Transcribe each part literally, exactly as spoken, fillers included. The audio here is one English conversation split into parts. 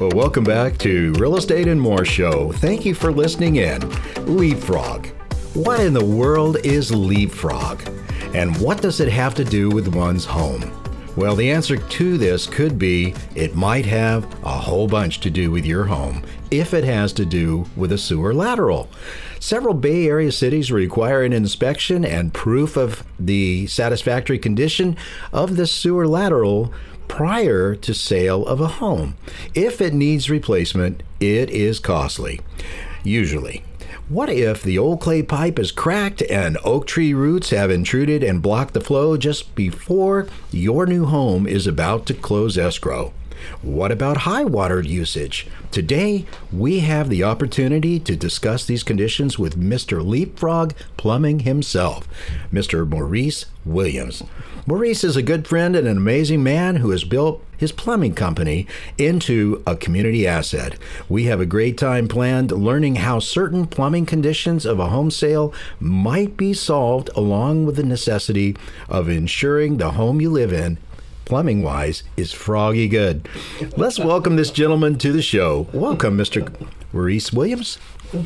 Well, welcome back to Real Estate and More Show. Thank you for listening in. Leapfrog. What in the world is Leapfrog? And what does it have to do with one's home? Well, the answer to this could be it might have a whole bunch to do with your home if it has to do with a sewer lateral. Several Bay Area cities require an inspection and proof of the satisfactory condition of the sewer lateral prior to sale of a home. If it needs replacement, it is costly, usually. What if the old clay pipe is cracked and oak tree roots have intruded and blocked the flow just before your new home is about to close escrow? What about high water usage? Today, we have the opportunity to discuss these conditions with Mister Leapfrog Plumbing himself, Mister Maurice Williams. Maurice is a good friend and an amazing man who has built his plumbing company into a community asset. We have a great time planned learning how certain plumbing conditions of a home sale might be solved, along with the necessity of ensuring the home you live in, plumbing-wise, is froggy good. Let's welcome this gentleman to the show. Welcome, Mister Maurice Williams.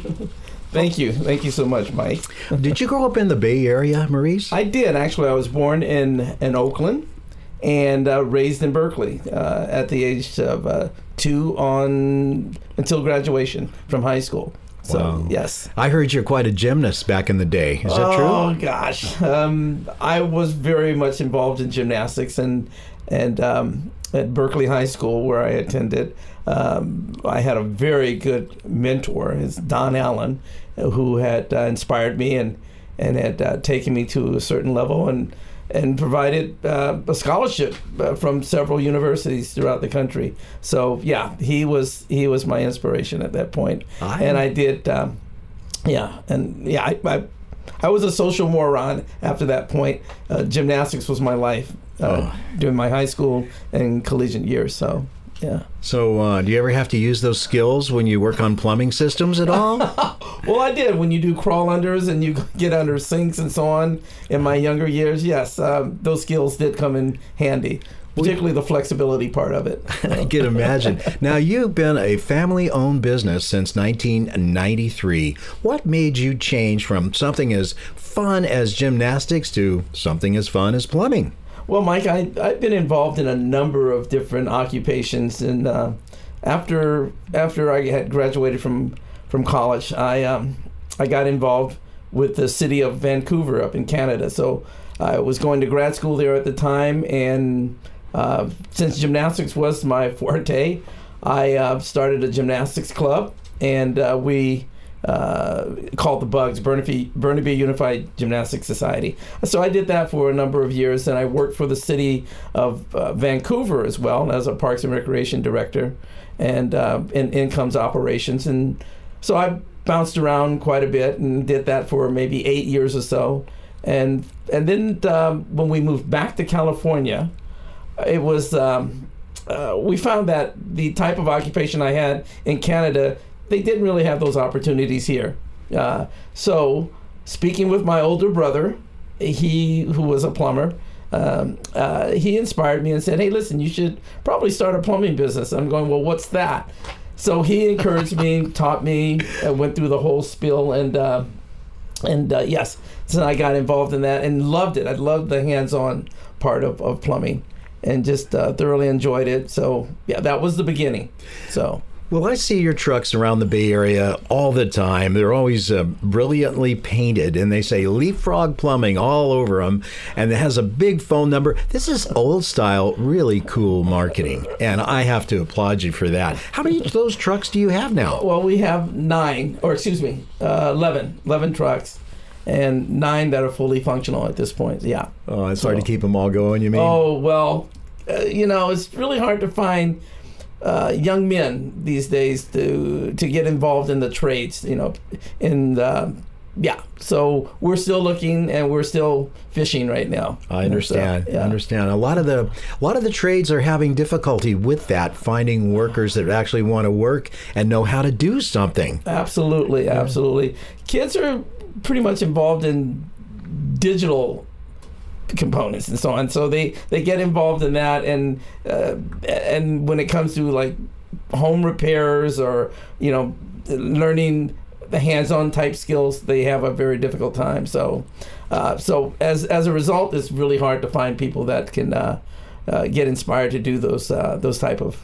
Thank you. Thank you so much, Mike. Did you grow up in the Bay Area, Maurice? I did. Actually, I was born in, in Oakland and uh, raised in Berkeley uh, at the age of uh, two on until graduation from high school. So, wow. Yes. I heard you're quite a gymnast back in the day. Is that oh, true? Oh, gosh. Um, I was very much involved in gymnastics, and and um, at Berkeley High School, where I attended, um, I had a very good mentor, is Don Allen, who had uh, inspired me and, and had uh, taken me to a certain level and and provided uh, a scholarship uh, from several universities throughout the country. So yeah, he was he was my inspiration at that point. I and I did, um, yeah, and yeah, I, I I was a social moron after that point. Uh, gymnastics was my life uh, oh. during my high school and collegiate years. So. Yeah. So, uh, do you ever have to use those skills when you work on plumbing systems at all? Well, I did. When you do crawl unders and you get under sinks and so on in my younger years, yes, um, those skills did come in handy, particularly the flexibility part of it. I can imagine. Now, you've been a family-owned business since nineteen ninety-three. What made you change from something as fun as gymnastics to something as fun as plumbing? Well, Mike, I, I've been involved in a number of different occupations, and uh, after after I had graduated from from college, I um, I got involved with the city of Vancouver up in Canada. So I was going to grad school there at the time, and uh, since gymnastics was my forte, I uh, started a gymnastics club, and uh, we. Uh, called the Bugs, Burnaby, Burnaby Unified Gymnastics Society. So I did that for a number of years, and I worked for the city of uh, Vancouver as well as a Parks and Recreation director and uh, in incomes operations. And so I bounced around quite a bit and did that for maybe eight years or so. And and then um, when we moved back to California, it was um, uh, we found that the type of occupation I had in Canada, they didn't really have those opportunities here. Uh, so speaking with my older brother, he who was a plumber, um, uh, he inspired me and said, hey, listen, you should probably start a plumbing business. I'm going, well, what's that? So he encouraged me, taught me, uh, went through the whole spiel, and uh, and uh, yes, so I got involved in that and loved it. I loved the hands-on part of, of plumbing and just uh, thoroughly enjoyed it. So yeah, that was the beginning. So. Well, I see your trucks around the Bay Area all the time. They're always uh, brilliantly painted, and they say Leapfrog Plumbing all over them, and it has a big phone number. This is old-style, really cool marketing, and I have to applaud you for that. How many of those trucks do you have now? Well, we have nine, or excuse me, uh, eleven, eleven trucks, and nine that are fully functional at this point, yeah. Oh, it's so hard to keep them all going, you mean? Oh, well, uh, you know, it's really hard to find Uh, young men these days to to get involved in the trades, you know, and uh, yeah. So we're still looking and we're still fishing right now. I understand. So, yeah. I understand. A lot of the a lot of the trades are having difficulty with that, finding workers that actually want to work and know how to do something. Absolutely, yeah. absolutely. Kids are pretty much involved in digital components and so on, so they they get involved in that, and uh, and when it comes to like home repairs or, you know, learning the hands-on type skills, they have a very difficult time. So, uh, so as as a result, it's really hard to find people that can uh, uh, get inspired to do those uh, those type of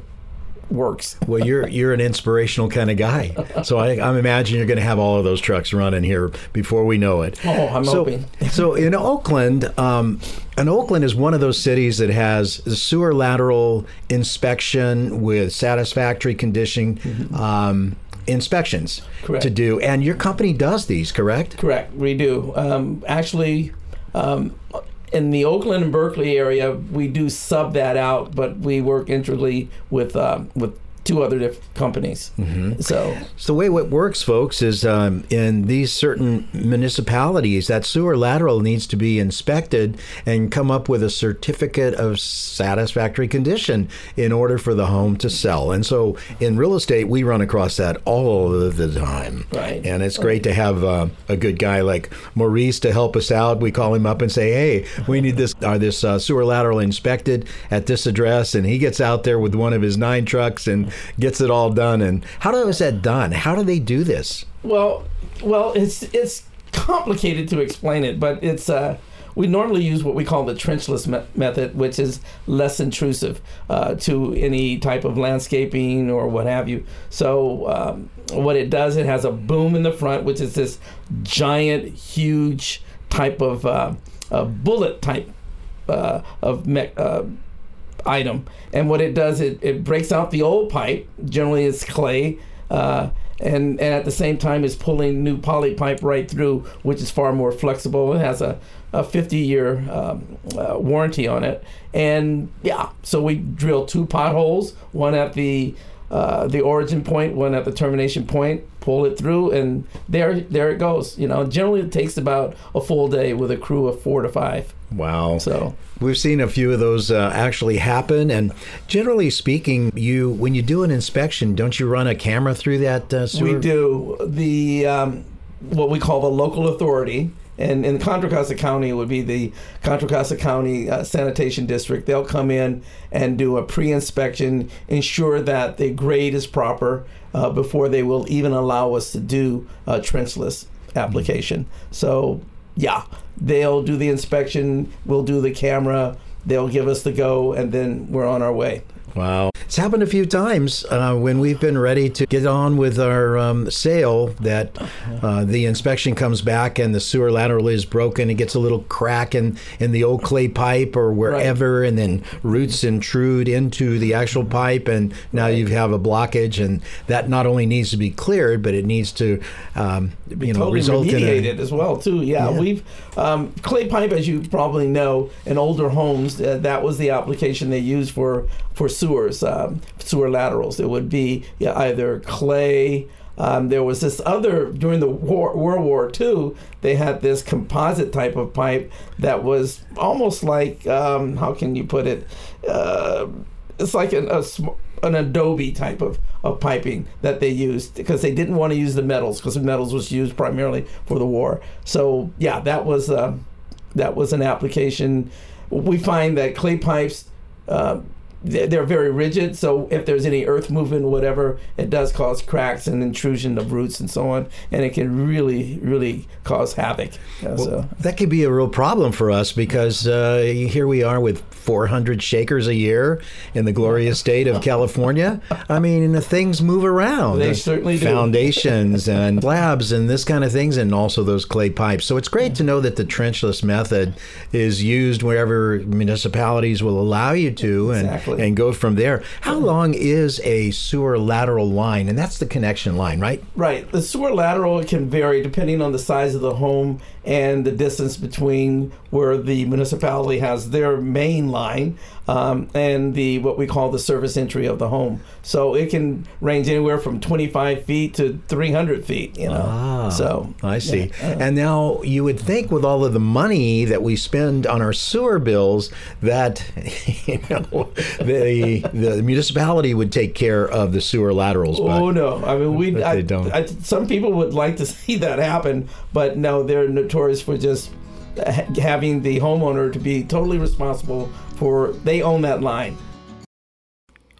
works. Well, you're you're an inspirational kind of guy, so I, I'm imagining you're going to have all of those trucks running here before we know it. Oh, I'm so, hoping. So in Oakland, um, and Oakland is one of those cities that has the sewer lateral inspection with satisfactory condition. Mm-hmm. Um, inspections correct. To do, and your company does these, correct? Correct, we do. Um, actually, um, in the Oakland and Berkeley area, we do sub that out, but we work integrally with uh, with two other different companies. Mm-hmm. So, so the way it works, folks, is um, in these certain municipalities, that sewer lateral needs to be inspected and come up with a certificate of satisfactory condition in order for the home to sell. And so in real estate, we run across that all of the time. Right. And it's great to have uh, a good guy like Maurice to help us out. We call him up and say, hey, we need this, uh, this uh, sewer lateral inspected at this address. And he gets out there with one of his nine trucks and gets it all done. And how is that done? How do they do this? Well, well, it's it's complicated to explain it, but it's uh, we normally use what we call the trenchless me- method, which is less intrusive uh, to any type of landscaping or what have you. So um, what it does, it has a boom in the front, which is this giant, huge type of uh, a bullet type uh, of me- uh, item. And what it does, it, it breaks out the old pipe, generally it's clay, uh, and, and at the same time is pulling new poly pipe right through, which is far more flexible. It has a, a fifty-year um, uh, warranty on it. And yeah, so we drill two potholes, one at the uh, the origin point, one at the termination point, pull it through, and there there it goes. You know, generally it takes about a full day with a crew of four to five. Wow. So we've seen a few of those uh, actually happen. And generally speaking, you when you do an inspection, don't you run a camera through that uh, sewer? We do. The um, what we call the local authority, and in Contra Costa County, it would be the Contra Costa County uh, Sanitation District. They'll come in and do a pre-inspection, ensure that the grade is proper uh, before they will even allow us to do a trenchless application. Mm-hmm. So, yeah, they'll do the inspection, we'll do the camera, they'll give us the go, and then we're on our way. Wow. It's happened a few times uh, when we've been ready to get on with our um, sale that uh, the inspection comes back and the sewer lateral is broken. It gets a little crack in, in the old clay pipe or wherever, right. And then roots intrude into the actual pipe, and now right. you have a blockage, and that not only needs to be cleared, but it needs to um, you know, totally result in remediated as well, too. Yeah, yeah. we've um, clay pipe, as you probably know, in older homes, uh, that was the application they used for for sewers, um, sewer laterals. It would be yeah, either clay. Um, there was this other, during the war, World War Two, they had this composite type of pipe that was almost like, um, how can you put it? Uh, it's like an, a, an adobe type of, of piping that they used because they didn't want to use the metals, because the metals was used primarily for the war. So yeah, that was uh, that was an application. We find that clay pipes, uh, they're very rigid, so if there's any earth movement or whatever, it does cause cracks and intrusion of roots and so on, and it can really, really cause havoc. Uh, well, so. That could be a real problem for us because uh, here we are with four hundred shakers a year in the glorious state of California. I mean, the things move around. They certainly do. Foundations and slabs and this kind of things, and also those clay pipes. So it's great to know that the trenchless method is used wherever municipalities will allow you to, and exactly. and go from there. How long is a sewer lateral line? And that's the connection line, right? Right. The sewer lateral can vary depending on the size of the home and the distance between where the municipality has their main line um, and the what we call the service entry of the home. So it can range anywhere from twenty-five feet to three hundred feet, you know. Ah, so I see. Yeah. Uh, and now you would think with all of the money that we spend on our sewer bills that you know the the municipality would take care of the sewer laterals. But, oh no! I mean, we. I, they don't. I, some people would like to see that happen, but no, they're notorious for just ha- having the homeowner to be totally responsible for. They own that line.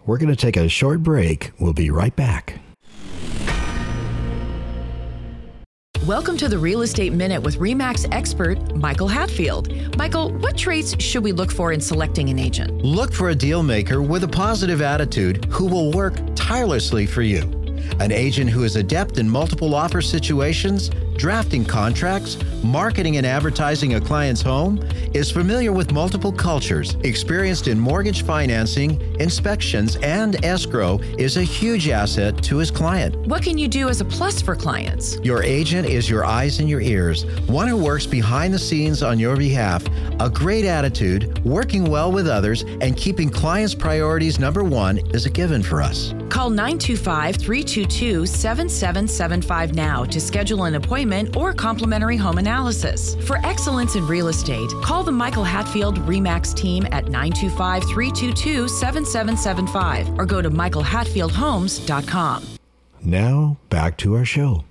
We're going to take a short break. We'll be right back. Welcome to the Real Estate Minute with RE/MAX expert Michael Hatfield. Michael, what traits should we look for in selecting an agent? Look for a deal maker with a positive attitude who will work tirelessly for you. An agent who is adept in multiple offer situations, drafting contracts, marketing and advertising a client's home, is familiar with multiple cultures, experienced in mortgage financing, inspections, and escrow, is a huge asset to his client. What can you do as a plus for clients? Your agent is your eyes and your ears, one who works behind the scenes on your behalf, a great attitude, working well with others, and keeping clients' priorities number one is a given for us. Call nine two five, three two two, seven seven seven five now to schedule an appointment or complimentary home analysis. For excellence in real estate, call the Michael Hatfield RE/MAX team at nine two five, three two two, seven seven seven five or go to michael hatfield homes dot com. Now, back to our show.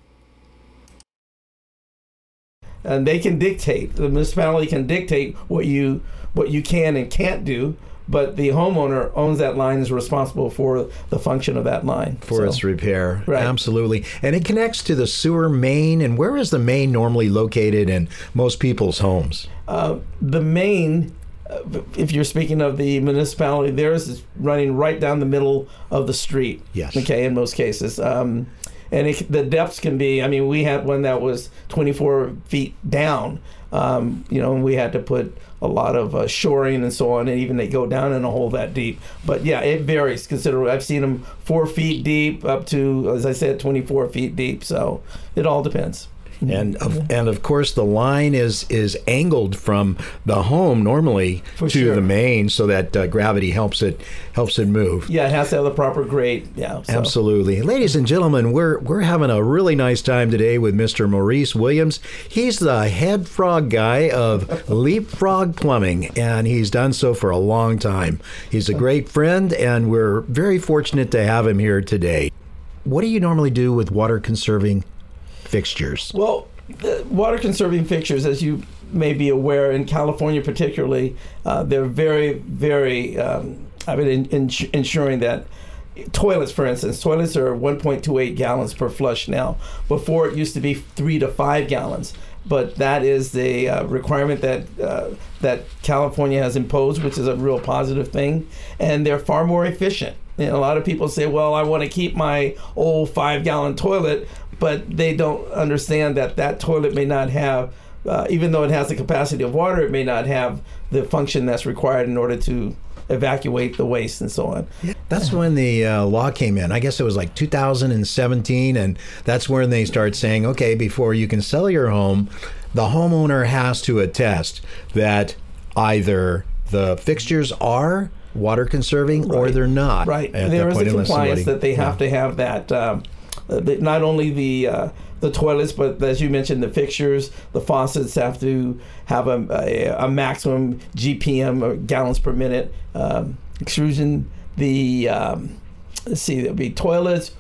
And they can dictate, the municipality can dictate what you what you can and can't do, but the homeowner owns that line, is responsible for the function of that line. For so, its repair. Right. Absolutely. And it connects to the sewer main. And where is the main normally located in most people's homes? Uh, the main, uh, if you're speaking of the municipality, theirs is running right down the middle of the street. Yes. Okay, in most cases. Um, and it, the depths can be, I mean, we had one that was twenty-four feet down, um, you know, and we had to put a lot of uh, shoring and so on, and even they go down in a hole that deep. But yeah, it varies considerably. I've seen them four feet deep up to, as I said, twenty-four feet deep. So it all depends. And of, and of course, the line is is angled from the home normally For to sure. the main, so that uh, gravity helps it helps it move. Yeah, it has to have the proper grade. Yeah, so. Absolutely. Ladies and gentlemen, we're we're having a really nice time today with Mister Maurice Williams. He's the head frog guy of Leapfrog Plumbing, and he's done so for a long time. He's a great friend, and we're very fortunate to have him here today. What do you normally do with water conserving fixtures? Well, the water conserving fixtures, as you may be aware, in California particularly, uh, they're very, very, um, I mean, in, in, ensuring that toilets, for instance, toilets are one point two eight gallons per flush now. Before it used to be three to five gallons. But that is the uh, requirement that uh, that California has imposed, which is a real positive thing. And they're far more efficient. And a lot of people say, well, I want to keep my old five-gallon toilet, but they don't understand that that toilet may not have, uh, even though it has the capacity of water, it may not have the function that's required in order to evacuate the waste and so on. That's when the uh, law came in. I guess it was like two thousand seventeen, and that's when they start saying, okay, before you can sell your home, the homeowner has to attest that either the fixtures are water conserving Right. or they're not. Right. At There that is a point, unless compliance somebody- that they have yeah. to have that, um, uh, the, not only the uh, the toilets, but as you mentioned, the fixtures, the faucets have to have a, a, a maximum G P M or gallons per minute um, extrusion. The um, let's see, there'll be toilets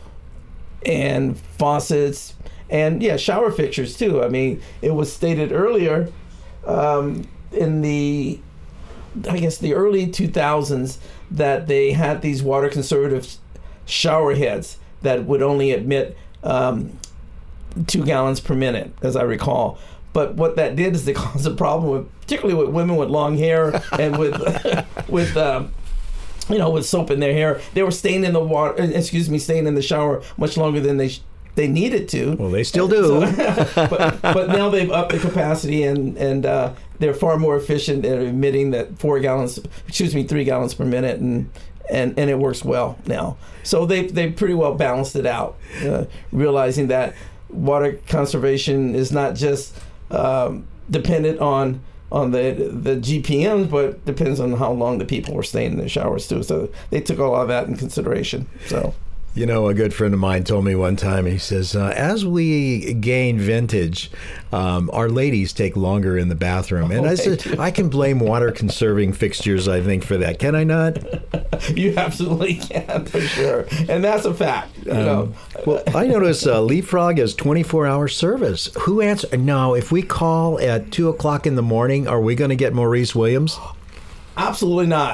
and faucets and yeah, shower fixtures too. I mean, it was stated earlier um, in the I guess the early two thousands that they had these water conservative shower heads that would only admit um, two gallons per minute, as I recall. But what that did is it caused a problem with, particularly with women with long hair and with with um, you know, with soap in their hair. They were staying in the water. Excuse me, staying in the shower much longer than they. Sh- They needed to. Well, they still do. So, but, but now they've upped the capacity, and and uh, they're far more efficient at emitting that four gallons, excuse me, three gallons per minute, and and, and it works well now. So they they pretty well balanced it out, uh, realizing that water conservation is not just um, dependent on on the the G P Ms, but depends on how long the people were staying in the showers too. So they took a lot of that in consideration. So. You know, a good friend of mine told me one time, he says, uh, as we gain vintage, um, our ladies take longer in the bathroom. And Oh, I said, I can blame water conserving fixtures, I think, for that. Can I not? You absolutely can, for sure. And that's a fact. You Um, know. Well, I notice uh, Leapfrog has twenty-four hour service. Who answers? No, if we call at two o'clock in the morning, are we going to get Maurice Williams? Absolutely not.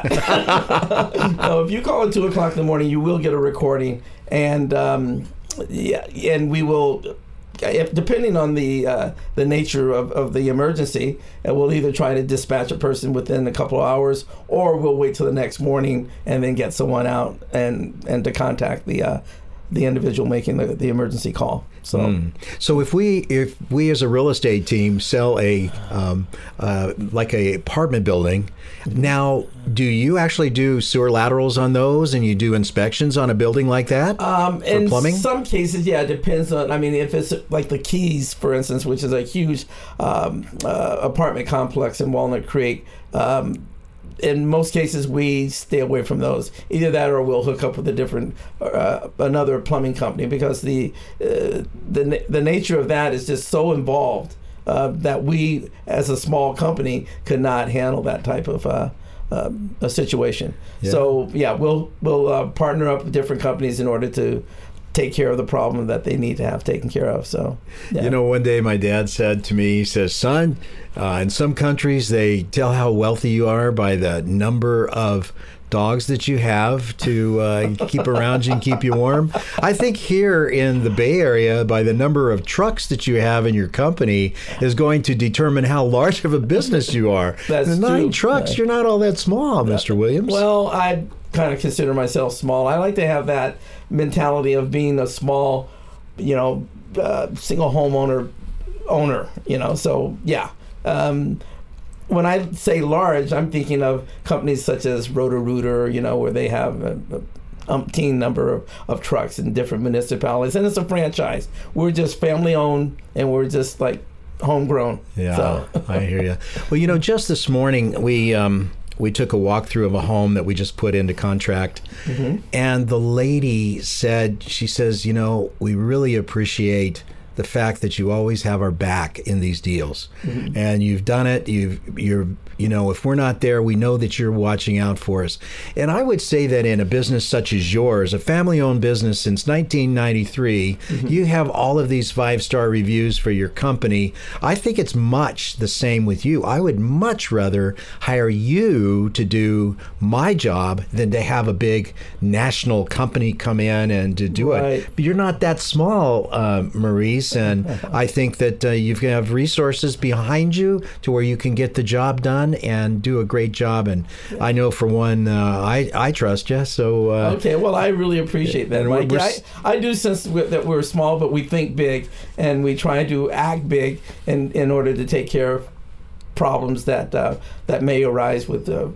No, if you call at two o'clock in the morning, you will get a recording, and um, yeah, and we will, if, depending on the uh, the nature of, of the emergency, and we'll either try to dispatch a person within a couple of hours, or we'll wait till the next morning and then get someone out and and to contact the uh, the individual making the, the emergency call. So, mm. so if we if we as a real estate team sell a um, uh, like a apartment building, now do you actually do sewer laterals on those, and you do inspections on a building like that um, for in plumbing? Some cases, yeah, it depends on. I mean, if it's like the Keys, for instance, which is a huge um, uh, apartment complex in Walnut Creek. Um, In most cases, we stay away from those. Either that, or we'll hook up with a different, uh, another plumbing company, because the uh, the the nature of that is just so involved uh, that we, as a small company, could not handle that type of uh, uh, a situation. Yeah. So yeah, we'll we'll uh, partner up with different companies in order to take care of the problem that they need to have taken care of. So, yeah. You know, one day my dad said to me, he says, son, uh, in some countries they tell how wealthy you are by the number of dogs that you have to uh, keep around you and keep you warm. I think here in the Bay Area, by the number of trucks that you have in your company is going to determine how large of a business you are. That's Nine true. trucks, yeah. You're not all that small, Mister Williams. Well, I kind of consider myself small. I like to have that mentality of being a small, you know, uh, single homeowner owner, you know, so yeah. Um, when I say large, I'm thinking of companies such as Roto-Rooter, you know, where they have a, a umpteen number of, of trucks in different municipalities, and it's a franchise. We're just family owned, and we're just like homegrown. Yeah, so. I hear you. Well, you know, just this morning we um, we took a walkthrough of a home that we just put into contract, mm-hmm. and the lady said, she says, you know, we really appreciate the fact that you always have our back in these deals, mm-hmm. and you've done it. You've, you're, you know, if we're not there, we know that you're watching out for us. And I would say that in a business such as yours, a family-owned business since nineteen ninety-three, mm-hmm. you have all of these five-star reviews for your company. I think it's much the same with you. I would much rather hire you to do my job than to have a big national company come in and to do right. it. But you're not that small, uh, Maurice. And I think that uh, you have resources behind you to where you can get the job done and do a great job. And I know, for one, uh, I, I trust you. So uh, okay, well, I really appreciate that, Mike. I, I do sense that we're small, but we think big, and we try to act big in, in order to take care of problems that uh, that may arise with uh,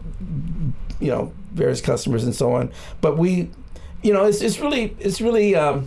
you know, various customers and so on. But we, you know, it's it's really it's really. Um,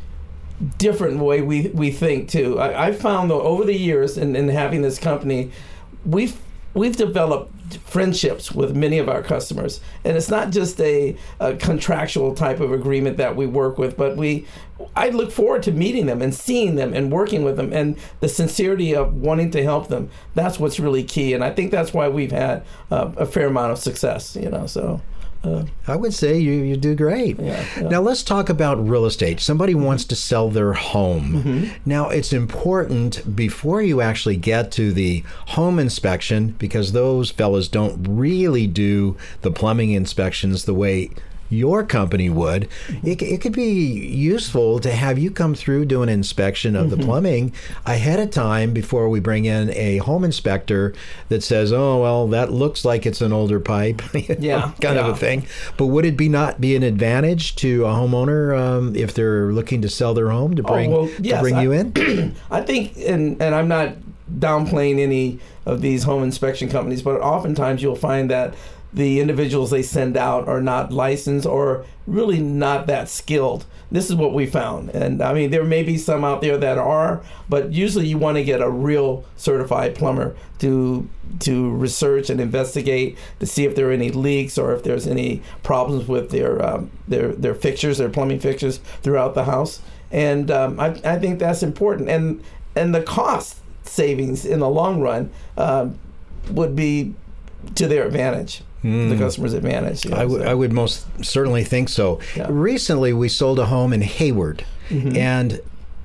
different way we we think too. I, I found that over the years in, in having this company, we've we've developed friendships with many of our customers, and it's not just a, a contractual type of agreement that we work with, but we I look forward to meeting them and seeing them and working with them, and the sincerity of wanting to help them. That's what's really key, and I think that's why we've had uh, a fair amount of success, you know. So Uh, I would say you, you do great. Yeah, yeah. Now let's talk about real estate. Somebody wants to sell their home. Mm-hmm. Now it's important before you actually get to the home inspection, because those fellas don't really do the plumbing inspections the way your company would. It, it could be useful to have you come through, do an inspection of mm-hmm. the plumbing ahead of time before we bring in a home inspector that says, oh, well, that looks like it's an older pipe, yeah, kind yeah. of a thing. But would it be not be an advantage to a homeowner um, if they're looking to sell their home to bring, oh, well, yes, to bring I, you in? I think, and, and I'm not downplaying any of these home inspection companies, but oftentimes you'll find that the individuals they send out are not licensed or really not that skilled. This is what we found. And I mean, there may be some out there that are, but usually you want to get a real certified plumber to to research and investigate to see if there are any leaks or if there's any problems with their um, their their fixtures, their plumbing fixtures throughout the house. And um, I, I think that's important. And and the cost savings in the long run uh, would be to their advantage. Mm. The customer's advantage. You know, I, w- so. I would most certainly think so. Yeah. Recently, we sold a home in Hayward, mm-hmm. and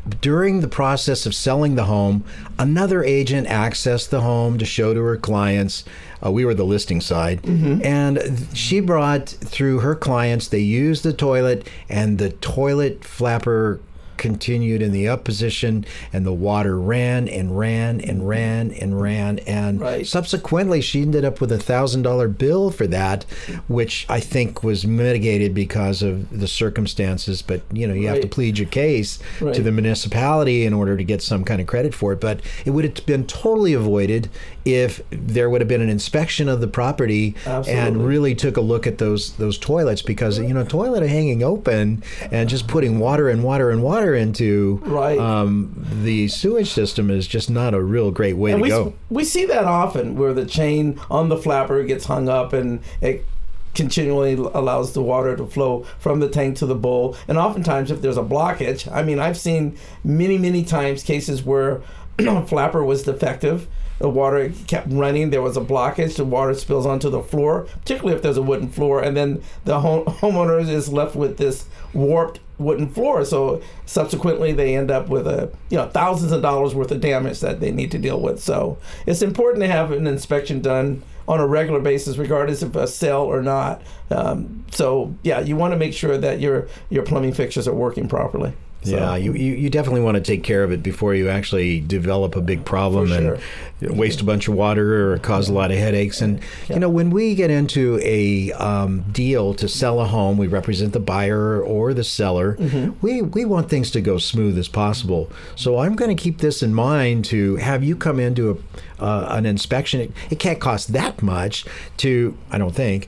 during the process of selling the home, another agent accessed the home to show to her clients. Uh, we were the listing side. Mm-hmm. And she brought through her clients, they used the toilet, and the toilet flapper continued in the up position, and the water ran and ran and ran and ran, and right. subsequently she ended up with a thousand dollar bill for that, which I think was mitigated because of the circumstances. But you know, you right. have to plead your case right. to the municipality in order to get some kind of credit for it. But it would have been totally avoided if there would have been an inspection of the property Absolutely. And really took a look at those those toilets, because you know, toilet hanging open and just putting water and water and water into right. um, the sewage system is just not a real great way and to we, go. We see that often, where the chain on the flapper gets hung up and it continually allows the water to flow from the tank to the bowl. And oftentimes if there's a blockage, I mean, I've seen many, many times cases where a flapper was defective. The water kept running. There was a blockage. The water spills onto the floor, particularly if there's a wooden floor. And then the home, homeowner is left with this warped wooden floor. So subsequently, they end up with a you know thousands of dollars worth of damage that they need to deal with. So it's important to have an inspection done on a regular basis, regardless of a sale or not. Um, so yeah, you want to make sure that your your plumbing fixtures are working properly. So, yeah, you, you, you definitely want to take care of it before you actually develop a big problem sure. and waste a bunch of water or cause a lot of headaches. And, yeah. you know, when we get into a um, deal to sell a home, we represent the buyer or the seller. Mm-hmm. We, we want things to go smooth as possible. So I'm going to keep this in mind to have you come into a Uh, an inspection. It, it can't cost that much to, I don't think,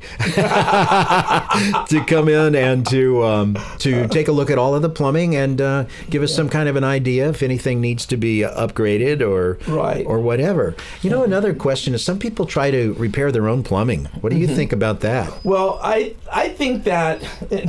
to come in and to um, to take a look at all of the plumbing and uh, give us some kind of an idea if anything needs to be upgraded or right. or whatever. You know, another question is some people try to repair their own plumbing. What do you mm-hmm. think about that? Well, I I think that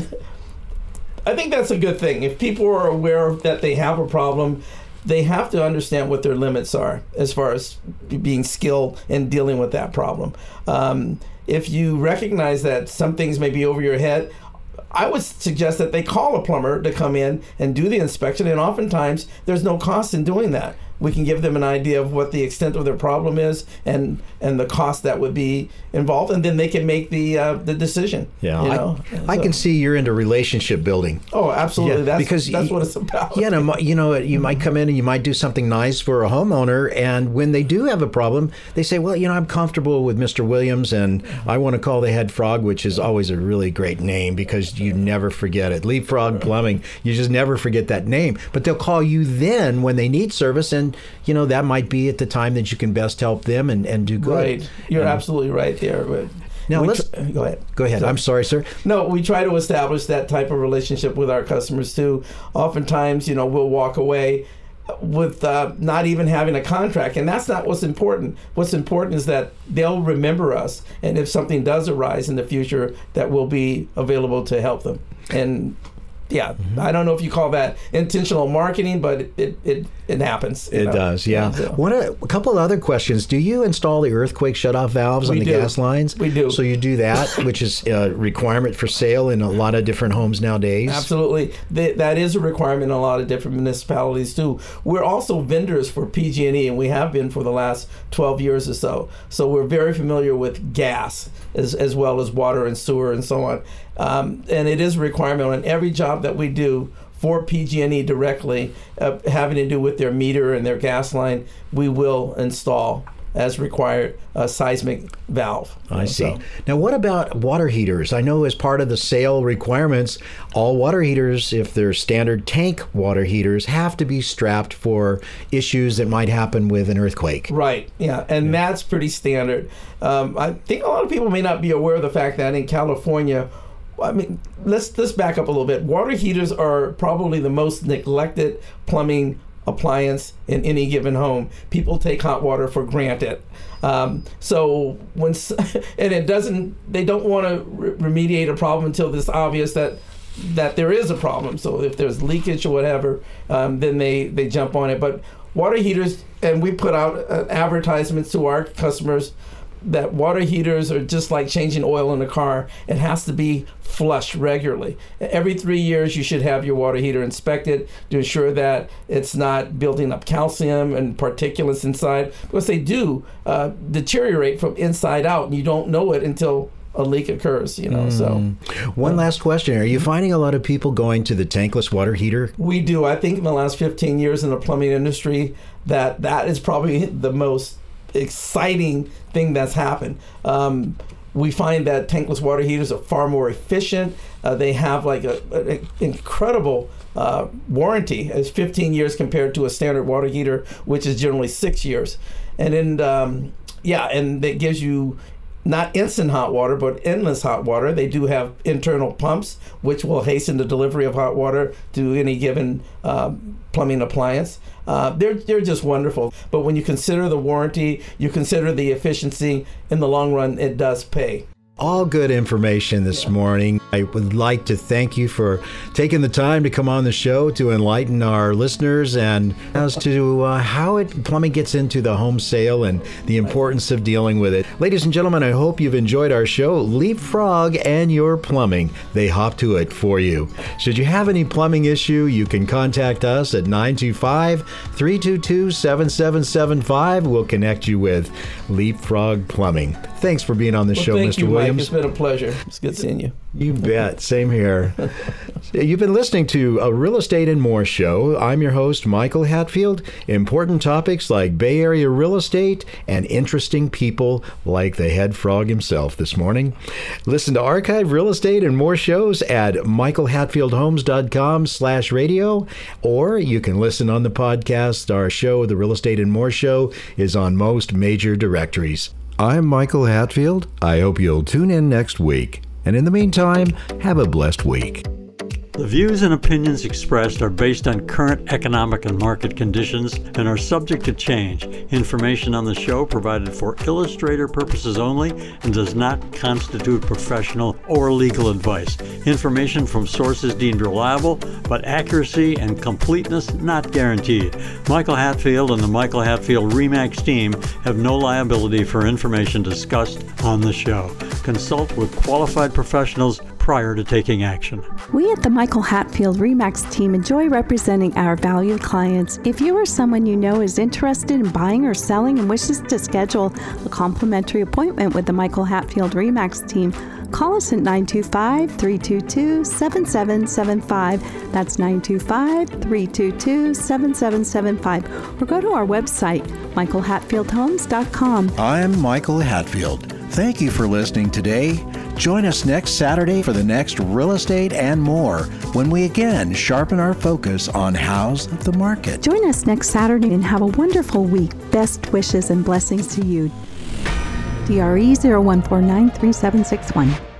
I think that's a good thing. If people are aware that they have a problem, they have to understand what their limits are as far as being skilled in dealing with that problem. Um, if you recognize that some things may be over your head, I would suggest that they call a plumber to come in and do the inspection, and oftentimes there's no cost in doing that. We can give them an idea of what the extent of their problem is and and the cost that would be involved, and then they can make the uh, the decision. Yeah, you know? I, I so. can see you're into relationship building. Oh, absolutely. Yeah, that's because that's you, what it's about. Yeah, no, you know, you might come in and you might do something nice for a homeowner, and when they do have a problem, they say, well, you know, I'm comfortable with Mister Williams, and I want to call the head frog, which is always a really great name because you never forget it. Leapfrog Plumbing, you just never forget that name. But they'll call you then when they need service, and you know, that might be at the time that you can best help them and, and do good. Right. You're um, absolutely right there. But now, let's tr- go ahead. Go ahead. So, I'm sorry, sir. No, we try to establish that type of relationship with our customers, too. Oftentimes, you know, we'll walk away with uh, not even having a contract, and that's not what's important. What's important is that they'll remember us, and if something does arise in the future, that we'll be available to help them. And yeah, mm-hmm. I don't know if you call that intentional marketing, but it it, it, it happens. It know? does, yeah. So. One, a couple of other questions. Do you install the earthquake shutoff valves we on the do. gas lines? We do. So you do that, which is a requirement for sale in a lot of different homes nowadays? Absolutely. Th- that is a requirement in a lot of different municipalities, too. We're also vendors for P G and E, and we have been for the last twelve years or so. So we're very familiar with gas as, as well as water and sewer and so on. Um, and it is a requirement on every job that we do for P G and E directly, uh, having to do with their meter and their gas line, we will install, as required, a seismic valve. I see. So. Now, what about water heaters? I know as part of the sale requirements, all water heaters, if they're standard tank water heaters, have to be strapped for issues that might happen with an earthquake. Right, yeah, and yeah. that's pretty standard. Um, I think a lot of people may not be aware of the fact that in California, I mean, let's let's back up a little bit. Water heaters are probably the most neglected plumbing appliance in any given home. People take hot water for granted. Um, so when and it doesn't, they don't want to re- remediate a problem until it's obvious that that there is a problem. So if there's leakage or whatever, um, then they they jump on it. But water heaters, and we put out uh, advertisements to our customers that water heaters are just like changing oil in a car. It has to be flushed regularly. Every three years, you should have your water heater inspected to ensure that it's not building up calcium and particulates inside, because they do uh, deteriorate from inside out, and you don't know it until a leak occurs, you know. Mm. So, one uh, last question: are you finding a lot of people going to the tankless water heater? We do. I think in the last fifteen years in the plumbing industry, that that is probably the most exciting thing that's happened. Um, we find that tankless water heaters are far more efficient. Uh, they have like a, an incredible uh, warranty. It's fifteen years compared to a standard water heater, which is generally six years. And then, um, yeah, and that gives you not instant hot water, but endless hot water. They do have internal pumps, which will hasten the delivery of hot water to any given uh, plumbing appliance. Uh, they're they're just wonderful. But when you consider the warranty, you consider the efficiency, in the long run, it does pay. All good information this morning. I would like to thank you for taking the time to come on the show to enlighten our listeners and as to uh, how it plumbing gets into the home sale and the importance of dealing with it. Ladies and gentlemen, I hope you've enjoyed our show. Leapfrog and your plumbing. They hop to it for you. Should you have any plumbing issue, you can contact us at nine two five, three two two, seven seven seven five. We'll connect you with Leapfrog Plumbing. Thanks for being on the well, show, Mister You, Williams. Mike. It's been a pleasure. It's good seeing you. You bet. Same here. You've been listening to a Real Estate and More show. I'm your host, Michael Hatfield. Important topics like Bay Area real estate and interesting people like the head frog himself this morning. Listen to archive Real Estate and More shows at michael hatfield homes dot com slash radio, or you can listen on the podcast. Our show, The Real Estate and More show, is on most major directories. I'm Michael Hatfield. I hope you'll tune in next week. And in the meantime, have a blessed week. The views and opinions expressed are based on current economic and market conditions and are subject to change. Information on the show provided for illustrator purposes only and does not constitute professional or legal advice. Information from sources deemed reliable, but accuracy and completeness not guaranteed. Michael Hatfield and the Michael Hatfield RE/MAX team have no liability for information discussed on the show. Consult with qualified professionals prior to taking action. We at the Michael Hatfield RE/MAX team enjoy representing our valued clients. If you or someone you know is interested in buying or selling and wishes to schedule a complimentary appointment with the Michael Hatfield RE/MAX team, call us at nine two five, three two two, seven seven seven five. That's nine two five, three two two, seven seven seven five. Or go to our website, michael hatfield homes dot com. I'm Michael Hatfield. Thank you for listening today. Join us next Saturday for the next Real Estate and More, when we again sharpen our focus on how's the market. Join us next Saturday and have a wonderful week. Best wishes and blessings to you. D R E zero one four nine three seven six one.